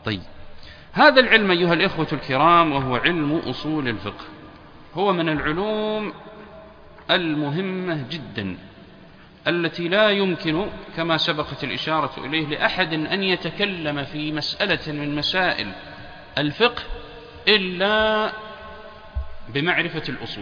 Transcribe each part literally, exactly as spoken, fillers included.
طيب، هذا العلم أيها الإخوة الكرام وهو علم أصول الفقه هو من العلوم المهمة جدا التي لا يمكن كما سبقت الإشارة إليه لأحد أن يتكلم في مسألة من مسائل الفقه إلا بمعرفة الأصول،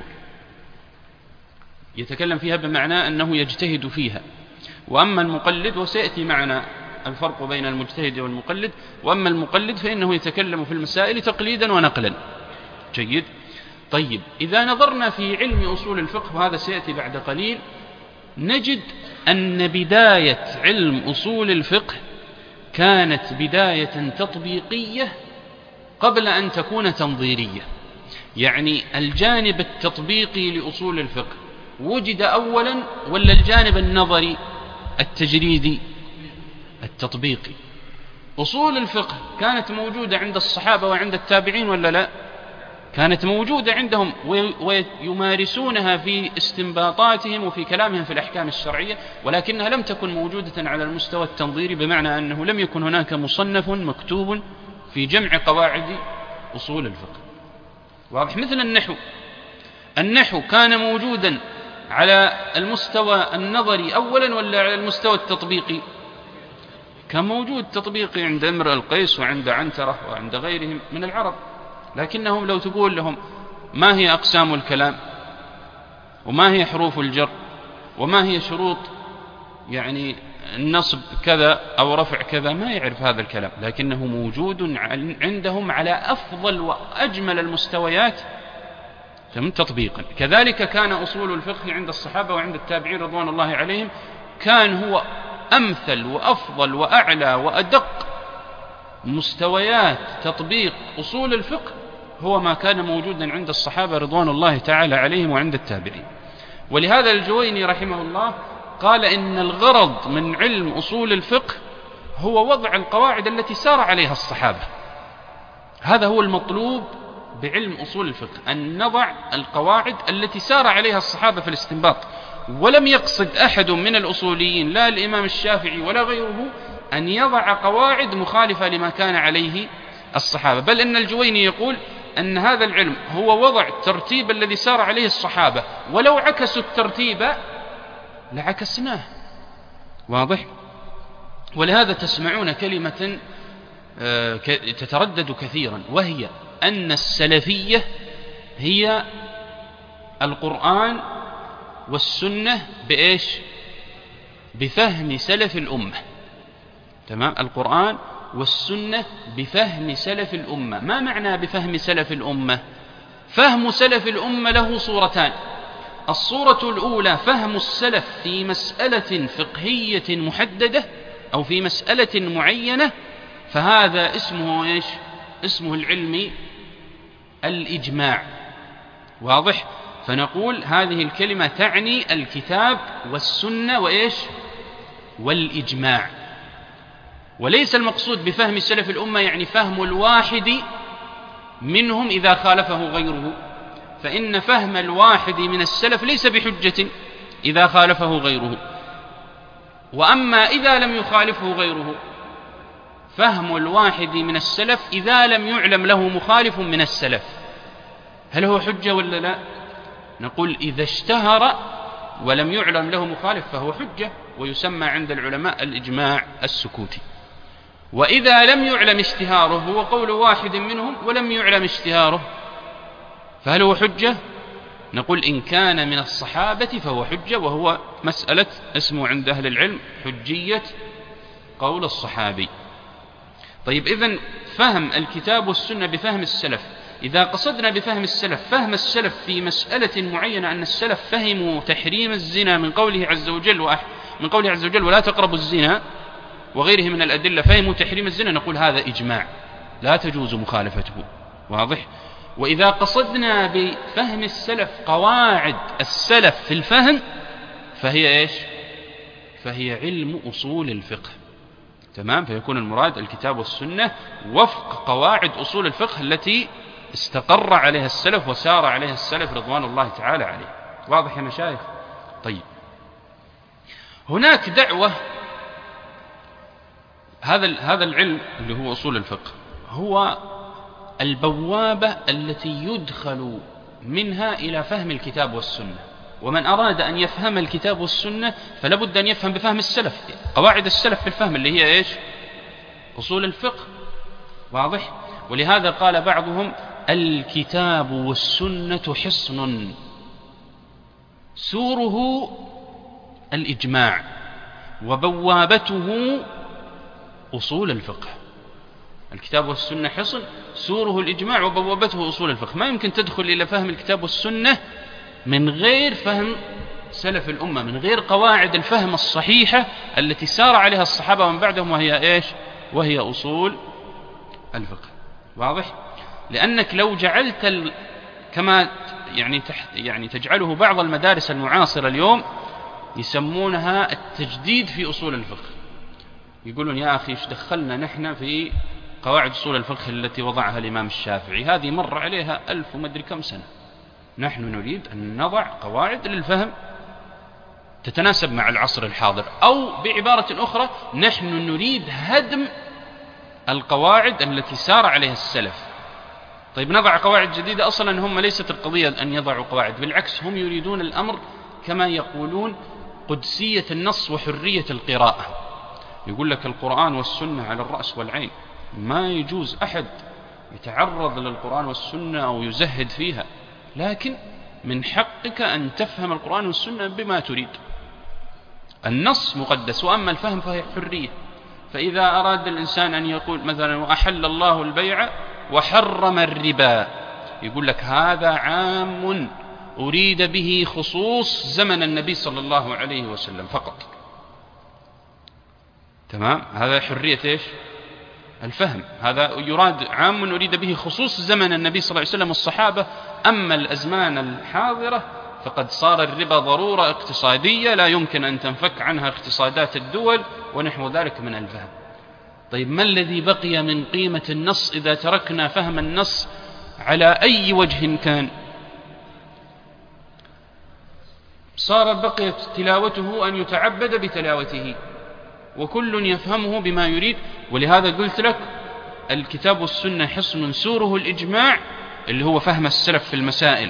يتكلم فيها بمعنى أنه يجتهد فيها. وأما المقلد، وسيأتي معنا الفرق بين المجتهد والمقلد، وأما المقلد فإنه يتكلم في المسائل تقليدا ونقلا. جيد. طيب، إذا نظرنا في علم أصول الفقه، وهذا سيأتي بعد قليل، نجد أن بداية علم أصول الفقه كانت بداية تطبيقية قبل أن تكون تنظيرية. يعني الجانب التطبيقي لأصول الفقه وجد أولا، ولا الجانب النظري التجريدي التطبيقي؟ أصول الفقه كانت موجودة عند الصحابة وعند التابعين ولا لا؟ كانت موجودة عندهم ويمارسونها في استنباطاتهم وفي كلامهم في الأحكام الشرعية، ولكنها لم تكن موجودة على المستوى التنظيري، بمعنى أنه لم يكن هناك مصنف مكتوب في جمع قواعد أصول الفقه. واضح؟ مثل النحو. النحو كان موجودا على المستوى النظري أولا ولا على المستوى التطبيقي؟ كان موجود تطبيقي عند امرئ القيس وعند عنترة وعند غيرهم من العرب، لكنهم لو تقول لهم ما هي أقسام الكلام وما هي حروف الجر وما هي شروط يعني النصب كذا أو رفع كذا، ما يعرف هذا الكلام، لكنه موجود عندهم على أفضل وأجمل المستويات تطبيقا. كذلك كان أصول الفقه عند الصحابة وعند التابعين رضوان الله عليهم، كان هو أمثل وأفضل وأعلى وأدق مستويات تطبيق أصول الفقه هو ما كان موجودا عند الصحابة رضوان الله تعالى عليهم وعند التابعين. ولهذا الجويني رحمه الله قال إن الغرض من علم أصول الفقه هو وضع القواعد التي سار عليها الصحابة. هذا هو المطلوب بعلم أصول الفقه، أن نضع القواعد التي سار عليها الصحابة في الاستنباط. ولم يقصد أحد من الأصوليين، لا الإمام الشافعي ولا غيره، أن يضع قواعد مخالفة لما كان عليه الصحابة، بل إن الجويني يقول أن هذا العلم هو وضع الترتيب الذي سار عليه الصحابة، ولو عكسوا الترتيب لعكسناه. واضح؟ ولهذا تسمعون كلمة تتردد كثيرا، وهي أن السلفية هي القرآن والسنة بإيش؟ بفهم سلف الأمة. تمام؟ القرآن والسنة بفهم سلف الأمة. ما معنى بفهم سلف الأمة؟ فهم سلف الأمة له صورتان. الصورة الأولى فهم السلف في مسألة فقهية محددة أو في مسألة معينة، فهذا اسمه إيش؟ اسمه العلم الإجماع. واضح؟ فنقول هذه الكلمة تعني الكتاب والسنة وإيش؟ والإجماع. وليس المقصود بفهم سلف الأمة يعني فهم الواحد منهم إذا خالفه غيره، فإن فهم الواحد من السلف ليس بحجة إذا خالفه غيره. وأما إذا لم يخالفه غيره، فهم الواحد من السلف إذا لم يعلم له مخالف من السلف، هل هو حجة ولا لا؟ نقول إذا اشتهر ولم يعلم له مخالف فهو حجة، ويسمى عند العلماء الإجماع السكوتي. وإذا لم يعلم اشتهاره، هو قول واحد منهم ولم يعلم اشتهاره، فهل هو حجة؟ نقول إن كان من الصحابة فهو حجة، وهو مسألة اسمه عند أهل العلم حجية قول الصحابي. طيب، إذن فهم الكتاب والسنة بفهم السلف. إذا قصدنا بفهم السلف فهم السلف في مسألة معينة، أن السلف فهموا تحريم الزنا من قوله عز وجل وأح... من قوله عز وجل ولا تقربوا الزنا وغيره من الأدلة، فهموا تحريم الزنا، نقول هذا إجماع لا تجوز مخالفته. واضح؟ وإذا قصدنا بفهم السلف قواعد السلف في الفهم، فهي إيش؟ فهي علم أصول الفقه. تمام؟ فيكون المراد الكتاب والسنة وفق قواعد أصول الفقه التي استقر عليها السلف وسار عليها السلف رضوان الله تعالى عليه. واضح يا مشايخ؟ طيب، هناك دعوة هذا هذا العلم اللي هو أصول الفقه هو البوابة التي يدخل منها إلى فهم الكتاب والسنة. ومن أراد أن يفهم الكتاب والسنة فلا بد أن يفهم بفهم السلف، قواعد السلف في الفهم اللي هي إيش؟ أصول الفقه. واضح؟ ولهذا قال بعضهم: الكتاب والسنة حصن سوره الإجماع وبوابته أصول الفقه. الكتاب والسنة حصن سوره الإجماع وبوابته أصول الفقه. ما يمكن تدخل إلى فهم الكتاب والسنة من غير فهم سلف الأمة، من غير قواعد الفهم الصحيحة التي سار عليها الصحابة ومن بعدهم، وهي إيش؟ وهي أصول الفقه. واضح؟ لأنك لو جعلت ال... كما يعني, تحت... يعني تجعله بعض المدارس المعاصرة اليوم يسمونها التجديد في أصول الفقه. يقولون: يا أخي إيش دخلنا نحن في قواعد أصول الفقه التي وضعها الإمام الشافعي، هذه مر عليها ألف ومدري كم سنة، نحن نريد أن نضع قواعد للفهم تتناسب مع العصر الحاضر. أو بعبارة أخرى: نحن نريد هدم القواعد التي سار عليها السلف. طيب نضع قواعد جديدة؟ أصلا هم ليست القضية أن يضعوا قواعد، بالعكس هم يريدون الأمر كما يقولون قدسية النص وحرية القراءة. يقول لك القرآن والسنة على الرأس والعين، ما يجوز أحد يتعرض للقرآن والسنة أو يزهد فيها، لكن من حقك أن تفهم القرآن والسنة بما تريد. النص مقدس، وأما الفهم فهي حرية. فإذا أراد الإنسان أن يقول مثلا: وأحل الله البيع وحرم الربا، يقول لك هذا عام أريد به خصوص زمن النبي صلى الله عليه وسلم فقط. تمام؟ هذا حرية إيش؟ الفهم. هذا يراد عام أريد به خصوص زمن النبي صلى الله عليه وسلم والصحابة. أما الأزمان الحاضرة فقد صار الربا ضرورة اقتصادية لا يمكن أن تنفك عنها اقتصادات الدول ونحو ذلك من الفهم. طيب ما الذي بقي من قيمة النص إذا تركنا فهم النص على أي وجه كان؟ صار بقيت تلاوته أن يتعبد بتلاوته، وكل يفهمه بما يريد. ولهذا قلت لك الكتاب والسنة حصن سوره الإجماع اللي هو فهم السلف في المسائل،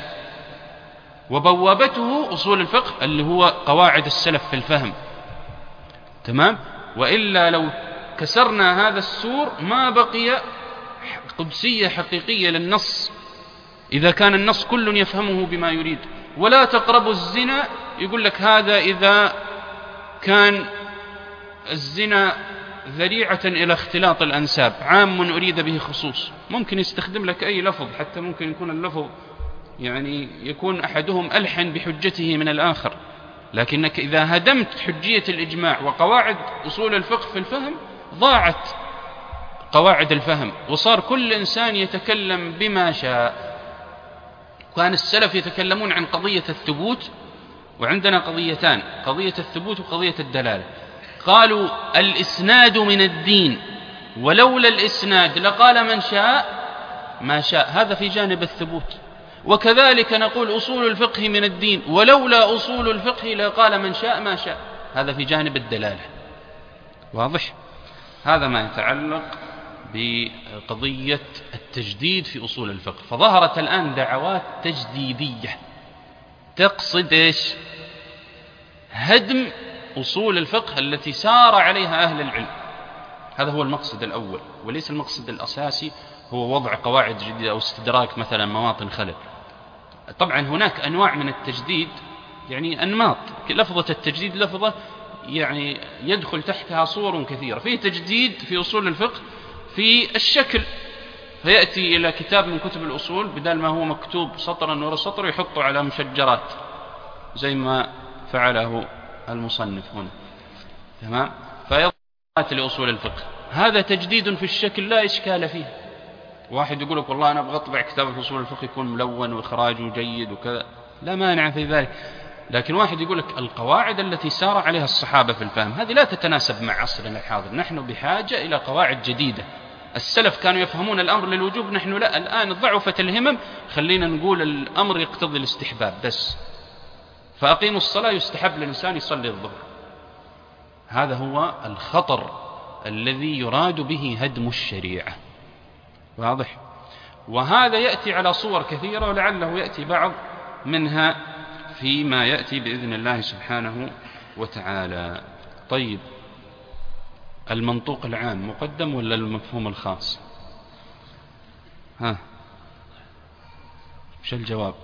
وبوابته أصول الفقه اللي هو قواعد السلف في الفهم. تمام؟ وإلا لو كسرنا هذا السور ما بقي قدسية حقيقية للنص، إذا كان النص كل يفهمه بما يريد. ولا تقربوا الزنا، يقول لك هذا إذا كان الزنا ذريعة إلى اختلاط الأنساب، عام أريد به خصوص. ممكن يستخدم لك أي لفظ، حتى ممكن يكون اللفظ يعني يكون أحدهم ألحن بحجته من الآخر، لكنك إذا هدمت حجية الإجماع وقواعد أصول الفقه في الفهم ضاعت قواعد الفهم، وصار كل إنسان يتكلم بما شاء. كان السلف يتكلمون عن قضية الثبوت، وعندنا قضيتان: قضية الثبوت وقضية الدلالة. قالوا الإسناد من الدين، ولولا الإسناد لقال من شاء ما شاء، هذا في جانب الثبوت. وكذلك نقول أصول الفقه من الدين، ولولا أصول الفقه لقال من شاء ما شاء، هذا في جانب الدلالة. واضح؟ هذا ما يتعلق بقضية التجديد في أصول الفقه. فظهرت الآن دعوات تجديدية تقصد إيش؟ هدم أصول الفقه التي سار عليها أهل العلم. هذا هو المقصد الأول، وليس المقصد الأساسي هو وضع قواعد جديدة أو استدراك مثلا مواطن خلل. طبعا هناك أنواع من التجديد، يعني أنماط. لفظة التجديد لفظة يعني يدخل تحتها صور كثيرة. فيه تجديد في أصول الفقه في الشكل، فيأتي إلى كتاب من كتب الأصول بدل ما هو مكتوب سطرا ورا سطر يحطه على مشجرات زي ما فعله المصنف هنا. تمام؟ فيضعات لأصول الفقه، هذا تجديد في الشكل لا إشكال فيه. واحد يقول لك والله أنا أبغى أطبع كتاب في أصول الفقه يكون ملون وإخراجه جيد وكذا، لا مانع في ذلك. لكن واحد يقول لك القواعد التي سار عليها الصحابة في الفهم هذه لا تتناسب مع عصرنا الحاضر، نحن بحاجة إلى قواعد جديدة. السلف كانوا يفهمون الأمر للوجوب، نحن لا. الآن ضعفت الهمم، خلينا نقول الأمر يقتضي الاستحباب بس. فأقيموا الصلاة، يستحب للإنسان يصلي الظهر. هذا هو الخطر الذي يراد به هدم الشريعة. واضح؟ وهذا يأتي على صور كثيرة، ولعله يأتي بعض منها فيما يأتي بإذن الله سبحانه وتعالى. طيب، المنطوق العام مقدم ولا المفهوم الخاص؟ ها، وش الجواب؟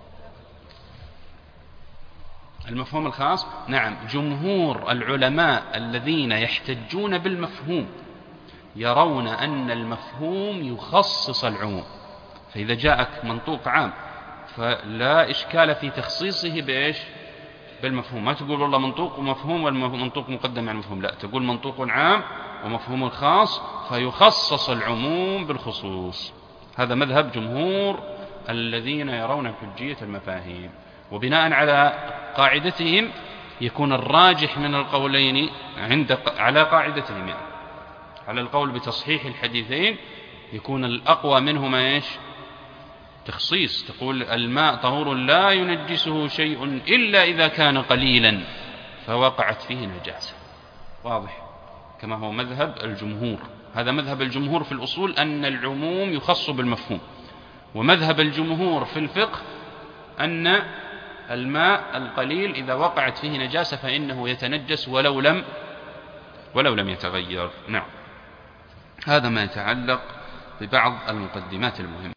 المفهوم الخاص. نعم، جمهور العلماء الذين يحتجون بالمفهوم يرون أن المفهوم يخصص العموم، فإذا جاءك منطوق عام فلا إشكال في تخصيصه بإيش؟ بالمفهوم. ما تقول والله منطوق ومفهوم والمنطوق مقدم على المفهوم، لا، تقول منطوق عام ومفهوم خاص فيخصص العموم بالخصوص. هذا مذهب جمهور الذين يرون حجية المفاهيم، وبناء على قاعدتهم يكون الراجح من القولين عند على قاعدتهم، يعني على القول بتصحيح الحديثين يكون الأقوى منهما إيش؟ تخصيص. تقول الماء طهور لا ينجسه شيء إلا إذا كان قليلا فوقعت فيه نجاسة. واضح؟ كما هو مذهب الجمهور. هذا مذهب الجمهور في الأصول أن العموم يخص بالمفهوم، ومذهب الجمهور في الفقه أن الماء القليل إذا وقعت فيه نجاسة فإنه يتنجس ولو لم ولو لم يتغير. نعم، هذا ما يتعلق ببعض المقدمات المهمة.